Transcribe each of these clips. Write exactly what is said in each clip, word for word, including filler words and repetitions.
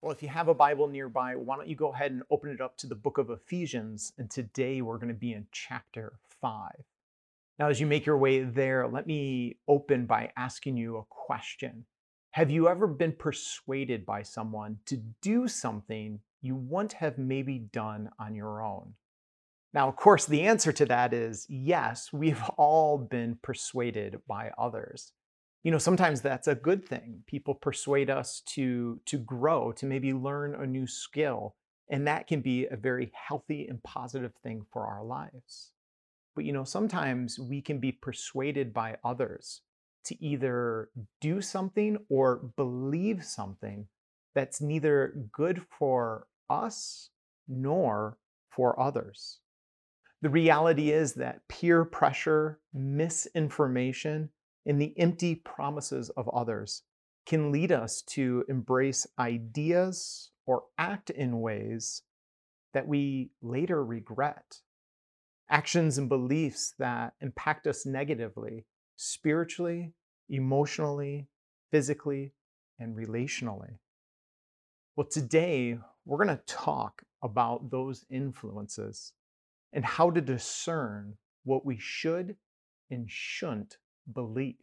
Well, if you have a Bible nearby, why don't you go ahead and open it up to the book of Ephesians? And today we're going to be in chapter five. Now, as you make your way there, let me open by asking you a question. Have you ever been persuaded by someone to do something you wouldn't have maybe done on your own? Now, of course, the answer to that is yes, we've all been persuaded by others. You know, sometimes that's a good thing. People persuade us to to grow, to maybe learn a new skill, and that can be a very healthy and positive thing for our lives. But you know, sometimes we can be persuaded by others to either do something or believe something that's neither good for us nor for others. The reality is that peer pressure, misinformation, and the empty promises of others can lead us to embrace ideas or act in ways that we later regret. Actions and beliefs that impact us negatively, spiritually, emotionally, physically, and relationally. Well, today we're going to talk about those influences and how to discern what we should and shouldn't believe.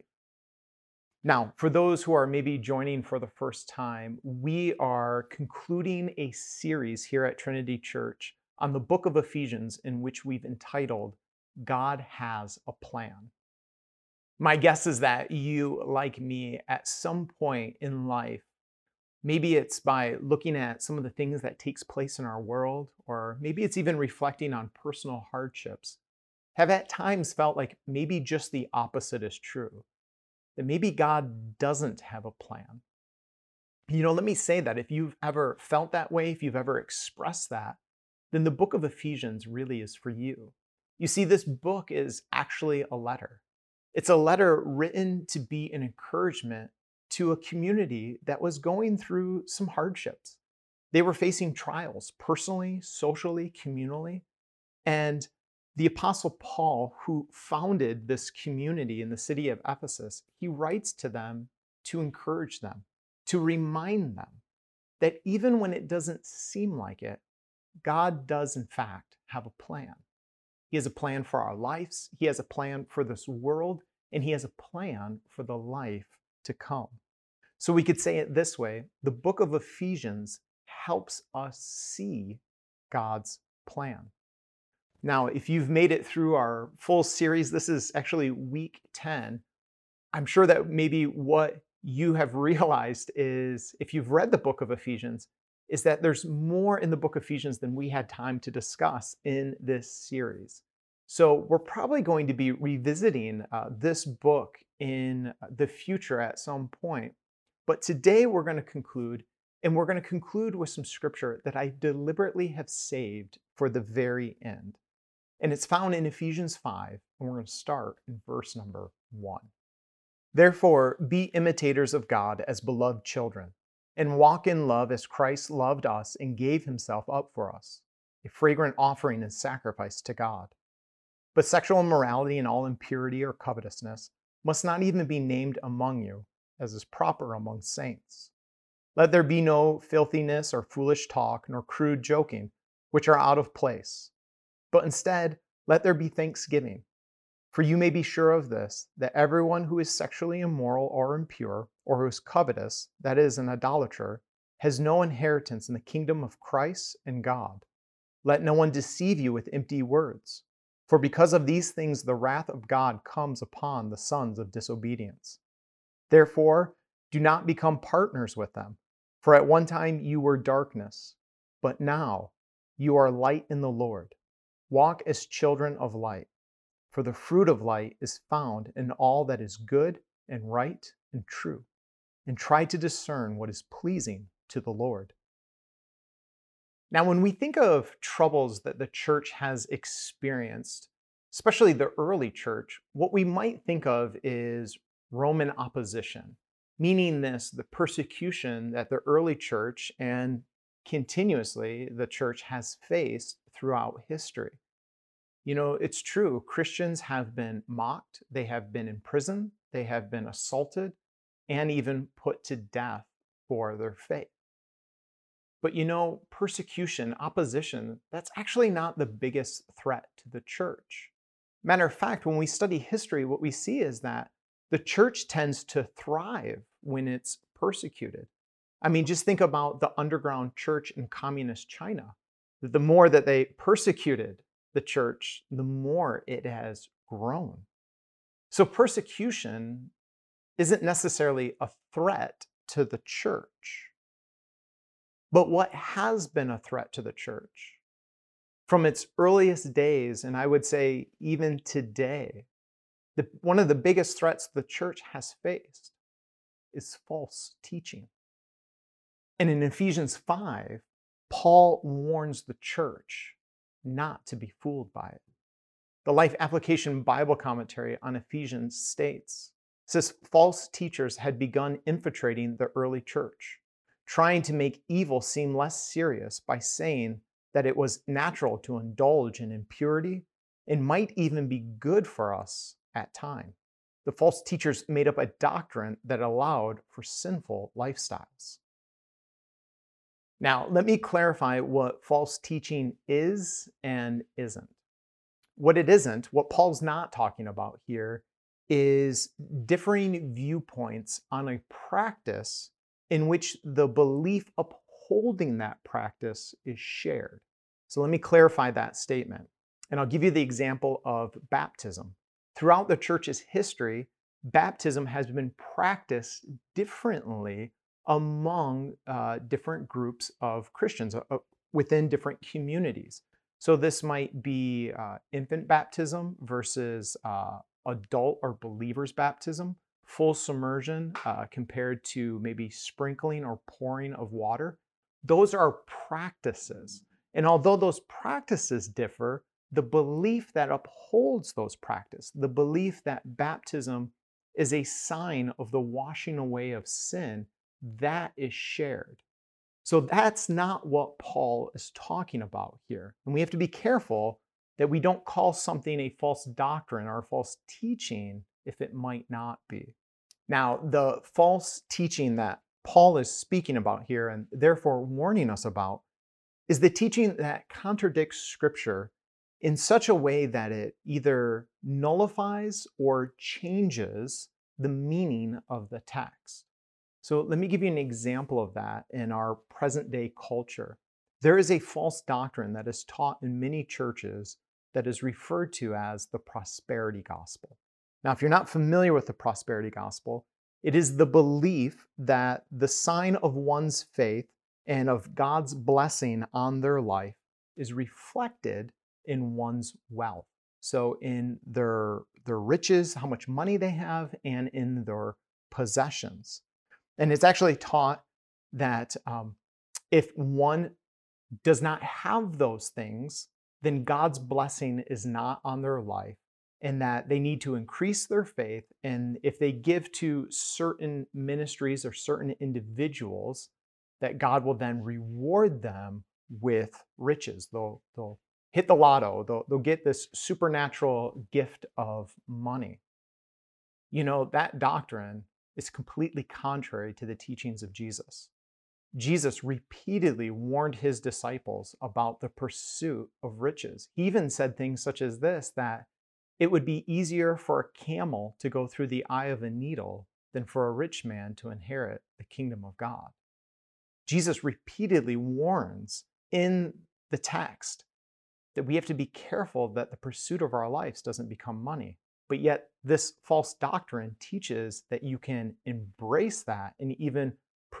Now, for those who are maybe joining for the first time, we are concluding a series here at Trinity Church on the book of Ephesians, in which we've entitled God Has a Plan. My guess is that you, like me, at some point in life, maybe it's by looking at some of the things that takes place in our world, or maybe it's even reflecting on personal hardships, have at times felt like maybe just the opposite is true, that maybe God doesn't have a plan. You know, let me say that if you've ever felt that way, if you've ever expressed that, then the book of Ephesians really is for you. You see, this book is actually a letter. It's a letter written to be an encouragement to a community that was going through some hardships. They were facing trials personally, socially, communally. And the Apostle Paul, who founded this community in the city of Ephesus, he writes to them to encourage them, to remind them that even when it doesn't seem like it, God does, in fact, have a plan. He has a plan for our lives, He has a plan for this world, and He has a plan for the life to come. So we could say it this way: the book of Ephesians helps us see God's plan. Now, if you've made it through our full series, this is actually week ten. I'm sure that maybe what you have realized is, if you've read the book of Ephesians, is that there's more in the book of Ephesians than we had time to discuss in this series. So we're probably going to be revisiting uh, this book in the future at some point. But today we're going to conclude, and we're going to conclude with some scripture that I deliberately have saved for the very end. And it's found in Ephesians five, and we're going to start in verse number one. Therefore, be imitators of God as beloved children, and walk in love as Christ loved us and gave himself up for us, a fragrant offering and sacrifice to God. But sexual immorality and all impurity or covetousness must not even be named among you, as is proper among saints. Let there be no filthiness or foolish talk, nor crude joking, which are out of place. But instead, let there be thanksgiving. For you may be sure of this, that everyone who is sexually immoral or impure, or who is covetous, that is, an idolater, has no inheritance in the kingdom of Christ and God. Let no one deceive you with empty words. For because of these things the wrath of God comes upon the sons of disobedience. Therefore, do not become partners with them. For at one time you were darkness, but now you are light in the Lord. Walk as children of light. For the fruit of light is found in all that is good and right and true, and try to discern what is pleasing to the Lord. Now, when we think of troubles that the church has experienced, especially the early church, what we might think of is Roman opposition, meaning this, the persecution that the early church and continuously the church has faced throughout history. You know, it's true. Christians have been mocked, they have been imprisoned, they have been assaulted, and even put to death for their faith. But you know, persecution, opposition, that's actually not the biggest threat to the church. Matter of fact, when we study history, what we see is that the church tends to thrive when it's persecuted. I mean, just think about the underground church in communist China. The more that they persecuted the church, the more it has grown. So persecution isn't necessarily a threat to the church. But what has been a threat to the church from its earliest days, and I would say even today, the, one of the biggest threats the church has faced is false teaching. And in Ephesians five, Paul warns the church not to be fooled by it. The Life Application Bible Commentary on Ephesians states, says false teachers had begun infiltrating the early church, trying to make evil seem less serious by saying that it was natural to indulge in impurity and might even be good for us at times. The false teachers made up a doctrine that allowed for sinful lifestyles. Now, let me clarify what false teaching is and isn't. What it isn't, what Paul's not talking about here, is differing viewpoints on a practice in which the belief upholding that practice is shared. So let me clarify that statement. And I'll give you the example of baptism. Throughout the church's history, baptism has been practiced differently among uh, different groups of Christians uh, within different communities. So this might be uh, infant baptism versus uh, adult or believer's baptism, full submersion uh, compared to maybe sprinkling or pouring of water. Those are practices. And although those practices differ, the belief that upholds those practices, the belief that baptism is a sign of the washing away of sin, that is shared. So that's not what Paul is talking about here. And we have to be careful that we don't call something a false doctrine or a false teaching if it might not be. Now, the false teaching that Paul is speaking about here and therefore warning us about is the teaching that contradicts Scripture in such a way that it either nullifies or changes the meaning of the text. So let me give you an example of that in our present day culture. There is a false doctrine that is taught in many churches that is referred to as the prosperity gospel. Now, if you're not familiar with the prosperity gospel, it is the belief that the sign of one's faith and of God's blessing on their life is reflected in one's wealth. So in their, their riches, how much money they have, and in their possessions. And it's actually taught that um, if one does not have those things, then God's blessing is not on their life, and that they need to increase their faith. And if they give to certain ministries or certain individuals, that God will then reward them with riches. They'll, they'll hit the lotto, they'll, they'll get this supernatural gift of money. You know, that doctrine is completely contrary to the teachings of Jesus. Jesus repeatedly warned his disciples about the pursuit of riches. He even said things such as this, that it would be easier for a camel to go through the eye of a needle than for a rich man to inherit the kingdom of God. Jesus repeatedly warns in the text that we have to be careful that the pursuit of our lives doesn't become money. But yet this false doctrine teaches that you can embrace that and even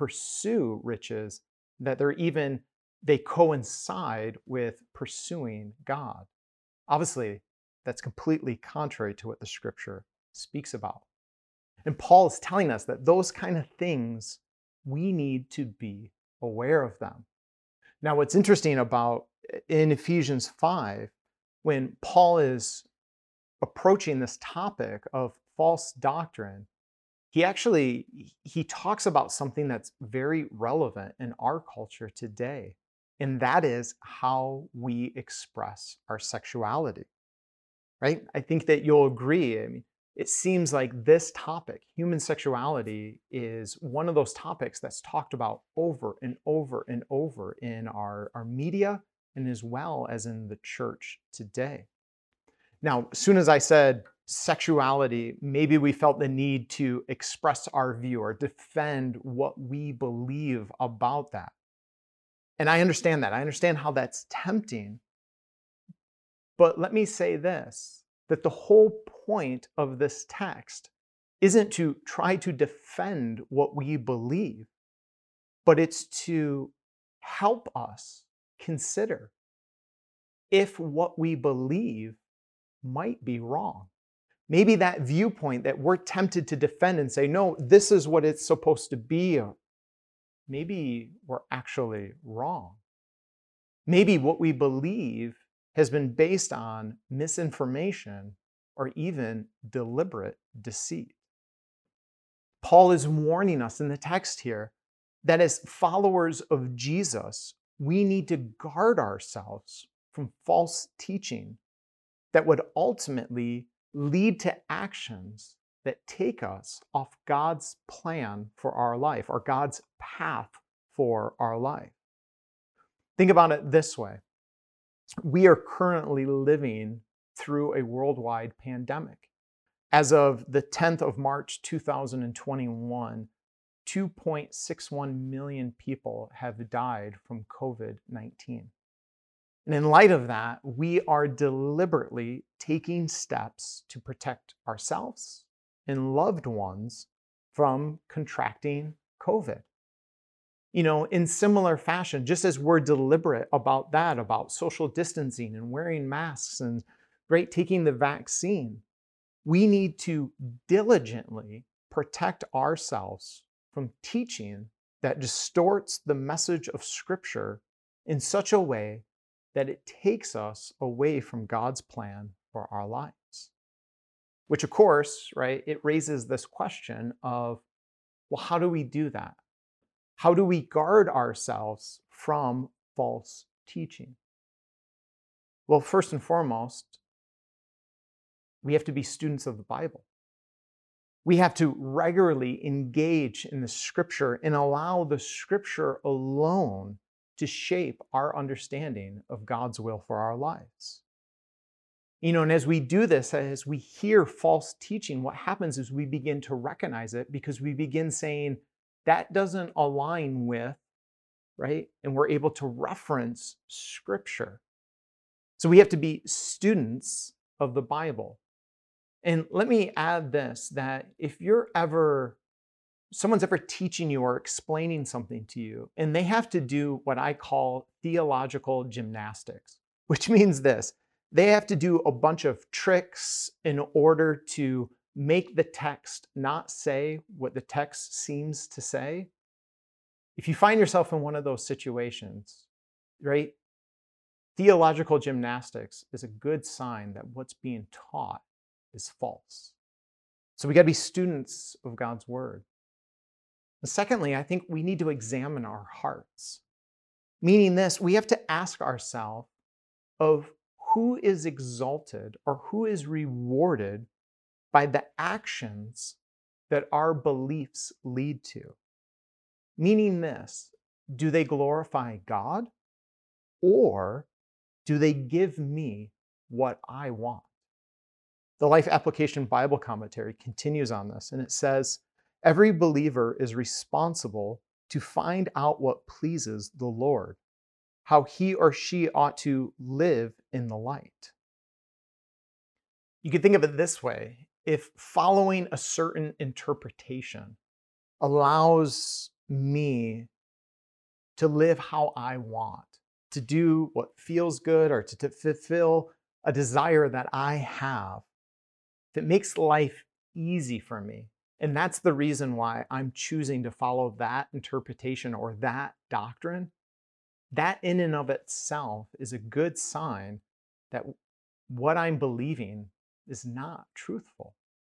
pursue riches, that they're even, they coincide with pursuing God. Obviously, that's completely contrary to what the Scripture speaks about. And Paul is telling us that those kind of things, we need to be aware of them. Now, what's interesting about in Ephesians five, when Paul is approaching this topic of false doctrine, he actually, he talks about something that's very relevant in our culture today, and that is how we express our sexuality, right? I think that you'll agree. I mean, it seems like this topic, human sexuality, is one of those topics that's talked about over and over and over in our, our media and as well as in the church today. Now, as soon as I said sexuality, maybe we felt the need to express our view or defend what we believe about that. And I understand that. I understand how that's tempting. But let me say this, that the whole point of this text isn't to try to defend what we believe, but it's to help us consider if what we believe might be wrong. Maybe that viewpoint that we're tempted to defend and say, no, this is what it's supposed to be, maybe we're actually wrong. Maybe what we believe has been based on misinformation or even deliberate deceit. Paul is warning us in the text here that as followers of Jesus, we need to guard ourselves from false teaching that would ultimately lead to actions that take us off God's plan for our life or God's path for our life. Think about it this way. We are currently living through a worldwide pandemic. As of the tenth of March, two thousand twenty-one, two point six one million people have died from COVID nineteen. And in light of that, we are deliberately taking steps to protect ourselves and loved ones from contracting COVID. You know, in similar fashion, just as we're deliberate about that, about social distancing and wearing masks and right, taking the vaccine, we need to diligently protect ourselves from teaching that distorts the message of Scripture in such a way that it takes us away from God's plan for our lives. Which, of course, right, it raises this question of, well, how do we do that? How do we guard ourselves from false teaching? Well, first and foremost, we have to be students of the Bible. We have to regularly engage in the Scripture and allow the Scripture alone to shape our understanding of God's will for our lives. You know, and as we do this, as we hear false teaching, what happens is we begin to recognize it because we begin saying, that doesn't align with, right? And we're able to reference Scripture. So we have to be students of the Bible. And let me add this, that if you're ever, someone's ever teaching you or explaining something to you, and they have to do what I call theological gymnastics, which means this, they have to do a bunch of tricks in order to make the text not say what the text seems to say. If you find yourself in one of those situations, right, theological gymnastics is a good sign that what's being taught is false. So we got to be students of God's word. And secondly, I think we need to examine our hearts. Meaning this, we have to ask ourselves of who is exalted or who is rewarded by the actions that our beliefs lead to. Meaning this, do they glorify God or do they give me what I want? The Life Application Bible Commentary continues on this, and it says, every believer is responsible to find out what pleases the Lord, how he or she ought to live in the light. You can think of it this way. If following a certain interpretation allows me to live how I want, to do what feels good or to, to fulfill a desire that I have, that makes life easy for me, and that's the reason why I'm choosing to follow that interpretation or that doctrine, that in and of itself is a good sign that what I'm believing is not truthful.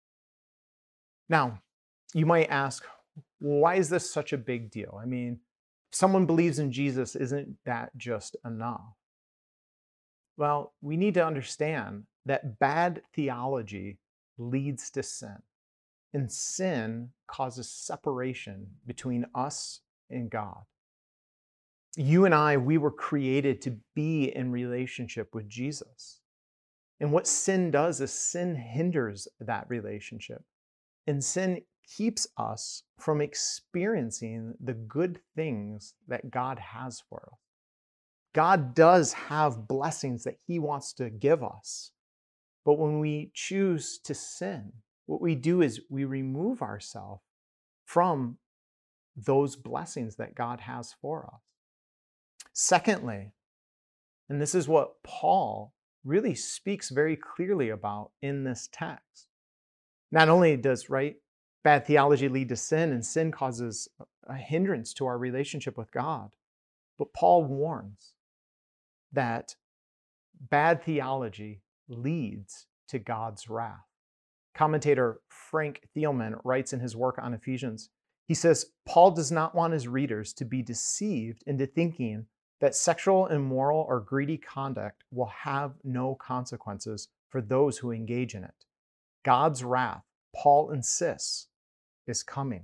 Now, you might ask, why is this such a big deal? I mean, if someone believes in Jesus, isn't that just enough? Well, we need to understand that bad theology leads to sin, and sin causes separation between us and God. You and I, we were created to be in relationship with Jesus. And what sin does is sin hinders that relationship. And sin keeps us from experiencing the good things that God has for us. God does have blessings that He wants to give us. But when we choose to sin, what we do is we remove ourselves from those blessings that God has for us. Secondly, and this is what Paul really speaks very clearly about in this text. Not only does, right, bad theology lead to sin, and sin causes a hindrance to our relationship with God, but Paul warns that bad theology leads to God's wrath. Commentator Frank Thielman writes in his work on Ephesians, he says, Paul does not want his readers to be deceived into thinking that sexual, immoral, or greedy conduct will have no consequences for those who engage in it. God's wrath, Paul insists, is coming.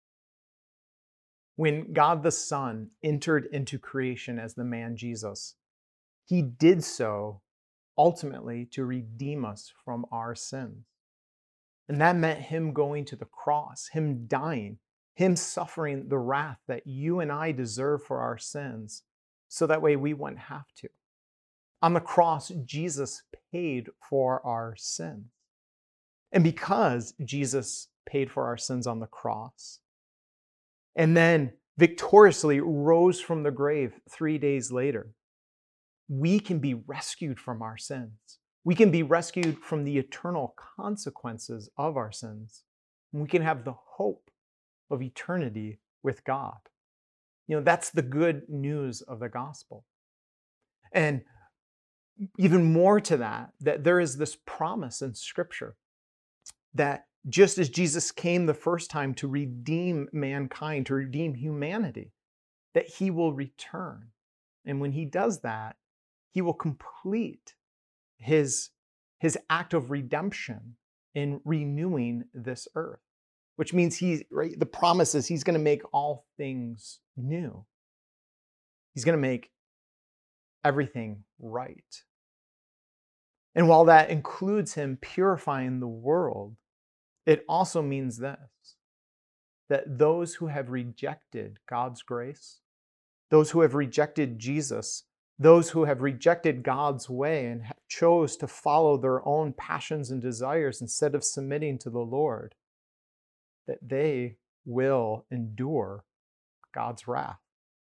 When God the Son entered into creation as the man Jesus, He did so ultimately to redeem us from our sins. And that meant Him going to the cross, Him dying, Him suffering the wrath that you and I deserve for our sins, so that way we wouldn't have to. On the cross, Jesus paid for our sins. And because Jesus paid for our sins on the cross, and then victoriously rose from the grave three days later, we can be rescued from our sins. We can be rescued from the eternal consequences of our sins. And we can have the hope of eternity with God. You know, that's the good news of the gospel. And even more to that, that there is this promise in Scripture that just as Jesus came the first time to redeem mankind, to redeem humanity, that He will return. And when He does that, He will complete His, his act of redemption in renewing this earth, which means He, right, the promise is He's going to make all things new. He's going to make everything right. And while that includes Him purifying the world, it also means this, that those who have rejected God's grace, those who have rejected Jesus, those who have rejected God's way and have chose to follow their own passions and desires instead of submitting to the Lord, that they will endure God's wrath.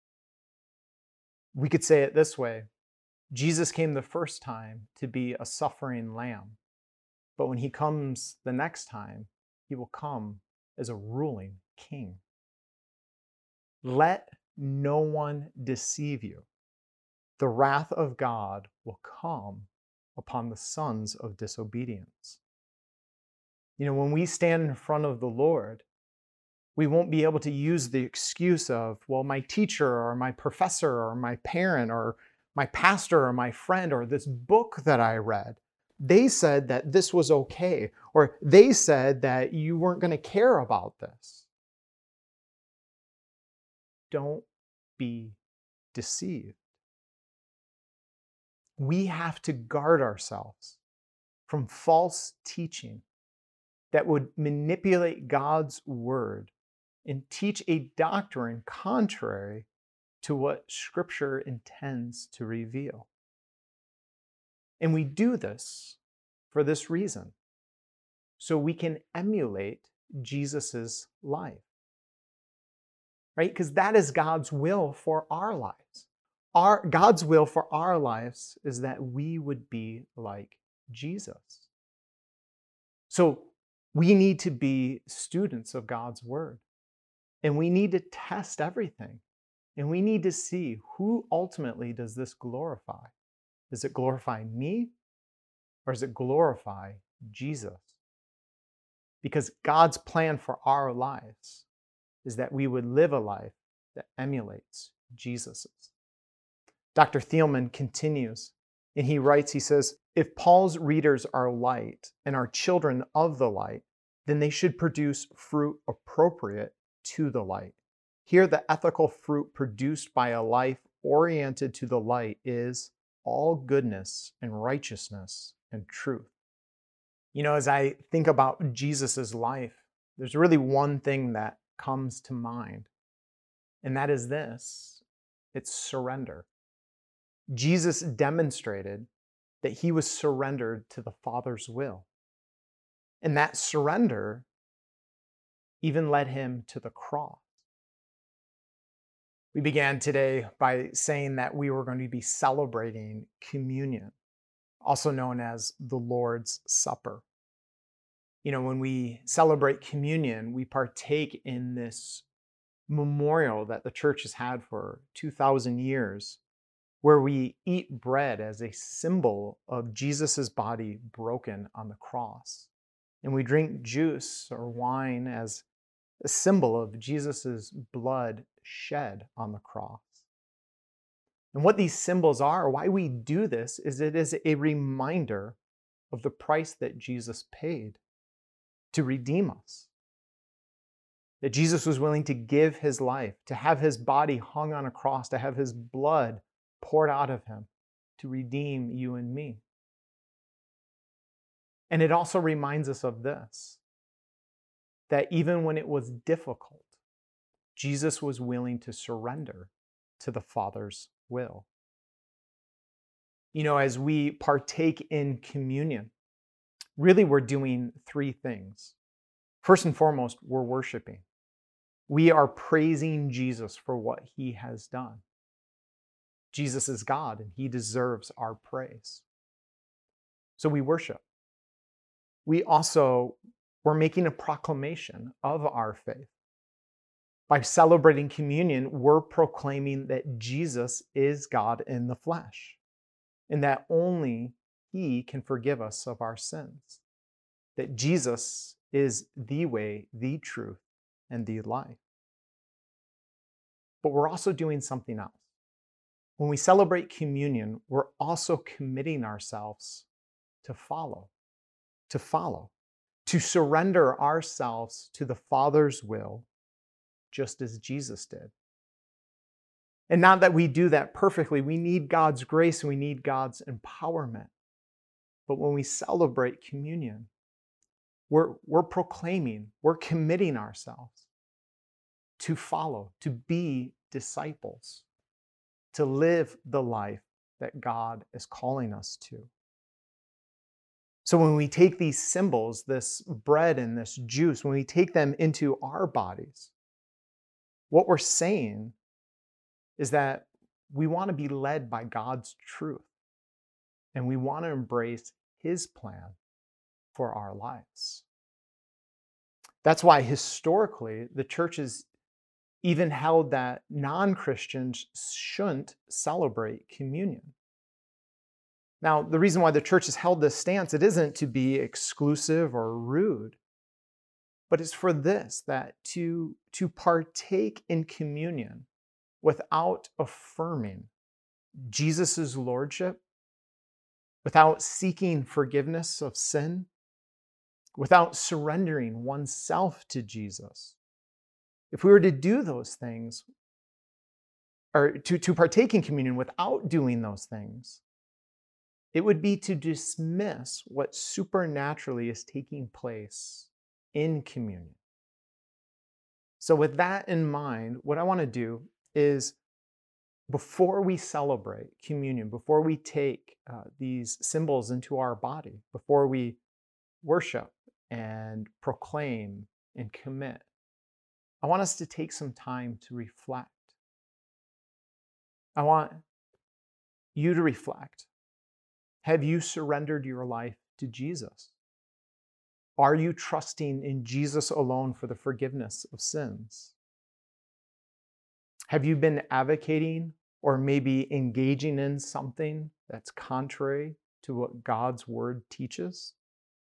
We could say it this way: Jesus came the first time to be a suffering lamb, but when He comes the next time, He will come as a ruling king. Let no one deceive you. The wrath of God will come upon the sons of disobedience. You know, when we stand in front of the Lord, we won't be able to use the excuse of, well, my teacher or my professor or my parent or my pastor or my friend or this book that I read, they said that this was okay, or they said that you weren't going to care about this. Don't be deceived. We have to guard ourselves from false teaching that would manipulate God's word and teach a doctrine contrary to what Scripture intends to reveal. And we do this for this reason, so we can emulate Jesus's life, right? Because that is God's will for our lives. Our, God's will for our lives is that we would be like Jesus. So we need to be students of God's word, and we need to test everything, and we need to see who ultimately does this glorify. Does it glorify me, or does it glorify Jesus? Because God's plan for our lives is that we would live a life that emulates Jesus's. Doctor Thielman continues And he writes, he says, if Paul's readers are light and are children of the light, then they should produce fruit appropriate to the light. Here, the ethical fruit produced by a life oriented to the light is all goodness and righteousness and truth. You know, as I think about Jesus's life, there's really one thing that comes to mind, and that is this: it's surrender. Jesus demonstrated that he was surrendered to the Father's will. And that surrender even led him to the cross. We began today by saying that we were going to be celebrating communion, also known as the Lord's Supper. You know, when we celebrate communion, we partake in this memorial that the church has had for two thousand years, where we eat bread as a symbol of Jesus's body broken on the cross. And we drink juice or wine as a symbol of Jesus's blood shed on the cross. And what these symbols are, why we do this, is it is a reminder of the price that Jesus paid to redeem us. That Jesus was willing to give his life, to have his body hung on a cross, to have his blood poured out of him to redeem you and me. And it also reminds us of this, that even when it was difficult, Jesus was willing to surrender to the Father's will. You know, as we partake in communion, really we're doing three things. First and foremost, we're worshiping. We are praising Jesus for what he has done. Jesus is God and he deserves our praise. So we worship. We also, we're making a proclamation of our faith. By celebrating communion, we're proclaiming that Jesus is God in the flesh and that only he can forgive us of our sins. That Jesus is the way, the truth, and the life. But we're also doing something else. When we celebrate communion, we're also committing ourselves to follow, to follow, to surrender ourselves to the Father's will, just as Jesus did. And not that we do that perfectly. We need God's grace and we need God's empowerment. But when we celebrate communion, we're, we're proclaiming, we're committing ourselves to follow, to be disciples, to live the life that God is calling us to. So when we take these symbols, this bread and this juice, when we take them into our bodies, what we're saying is that we want to be led by God's truth and we want to embrace his plan for our lives. That's why historically the church has even held that non-Christians shouldn't celebrate communion. Now, the reason why the church has held this stance, it isn't to be exclusive or rude, but it's for this, that to, to partake in communion without affirming Jesus' lordship, without seeking forgiveness of sin, without surrendering oneself to Jesus. If we were to do those things, or to, to partake in communion without doing those things, it would be to dismiss what supernaturally is taking place in communion. So with that in mind, what I want to do is, before we celebrate communion, before we take uh, these symbols into our body, before we worship and proclaim and commit, I want us to take some time to reflect. I want you to reflect. Have you surrendered your life to Jesus? Are you trusting in Jesus alone for the forgiveness of sins? Have you been advocating or maybe engaging in something that's contrary to what God's word teaches?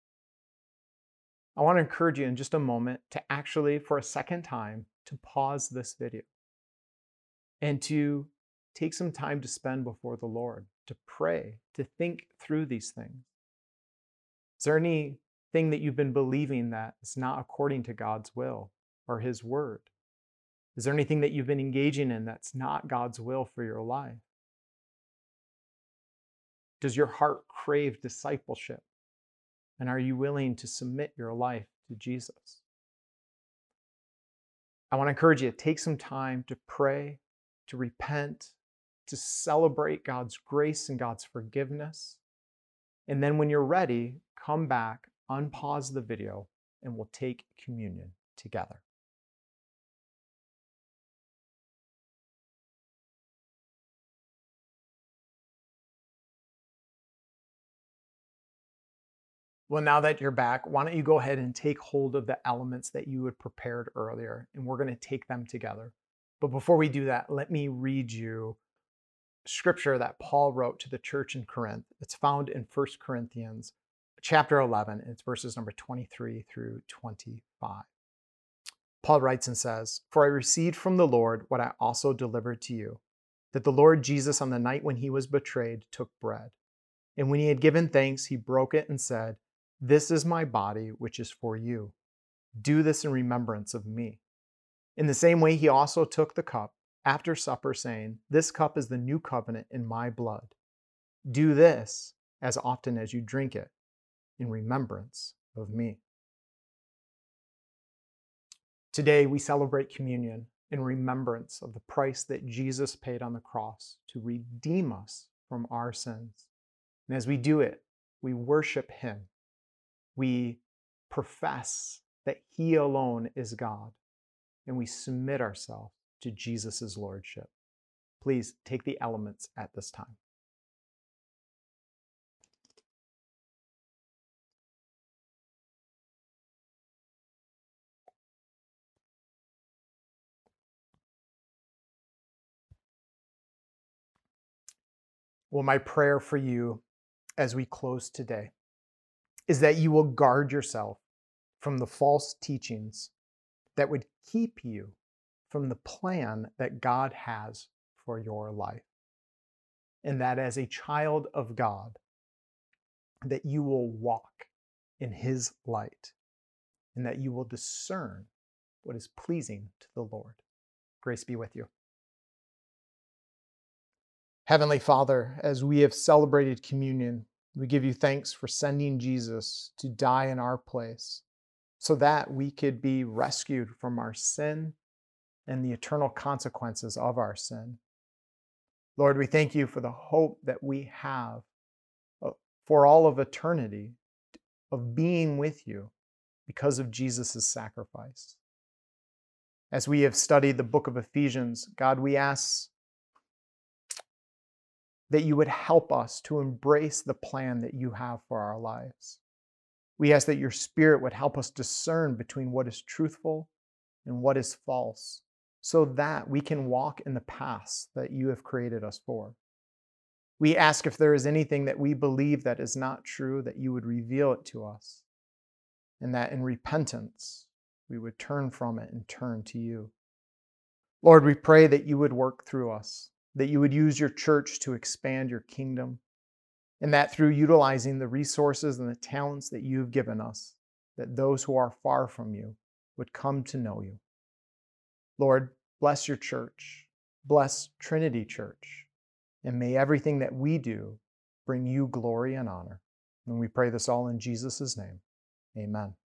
I want to encourage you in just a moment to actually, for a second time, to pause this video and to take some time to spend before the Lord, to pray, to think through these things. Is there anything that you've been believing that is not according to God's will or His word? Is there anything that you've been engaging in that's not God's will for your life? Does your heart crave discipleship? And are you willing to submit your life to Jesus? I want to encourage you to take some time to pray, to repent, to celebrate God's grace and God's forgiveness. And then when you're ready, come back, unpause the video, and we'll take communion together. Well, now that you're back, why don't you go ahead and take hold of the elements that you had prepared earlier, and we're going to take them together. But before we do that, let me read you scripture that Paul wrote to the church in Corinth. It's found in First Corinthians chapter eleven, and it's verses number twenty-three through twenty-five. Paul writes and says, "For I received from the Lord what I also delivered to you, that the Lord Jesus on the night when he was betrayed took bread. And when he had given thanks, he broke it and said, 'This is my body, which is for you. Do this in remembrance of me.' In the same way, he also took the cup after supper, saying, 'This cup is the new covenant in my blood. Do this as often as you drink it in remembrance of me.'" Today, we celebrate communion in remembrance of the price that Jesus paid on the cross to redeem us from our sins. And as we do it, we worship him. We profess that he alone is God, and we submit ourselves to Jesus' lordship. Please take the elements at this time. Well, my prayer for you as we close today is that you will guard yourself from the false teachings that would keep you from the plan that God has for your life. And that as a child of God, that you will walk in his light and that you will discern what is pleasing to the Lord. Grace be with you. Heavenly Father, as we have celebrated communion, we give you thanks for sending Jesus to die in our place so that we could be rescued from our sin and the eternal consequences of our sin. Lord, we thank you for the hope that we have for all of eternity of being with you because of Jesus' sacrifice. As we have studied the book of Ephesians, God, we ask that you would help us to embrace the plan that you have for our lives. We ask that your Spirit would help us discern between what is truthful and what is false, so that we can walk in the paths that you have created us for. We ask if there is anything that we believe that is not true, that you would reveal it to us, and that in repentance, we would turn from it and turn to you. Lord, we pray that you would work through us, that you would use your church to expand your kingdom, and that through utilizing the resources and the talents that you have given us, that those who are far from you would come to know you. Lord, bless your church, bless Trinity Church, and may everything that we do bring you glory and honor. And we pray this all in Jesus' name. Amen.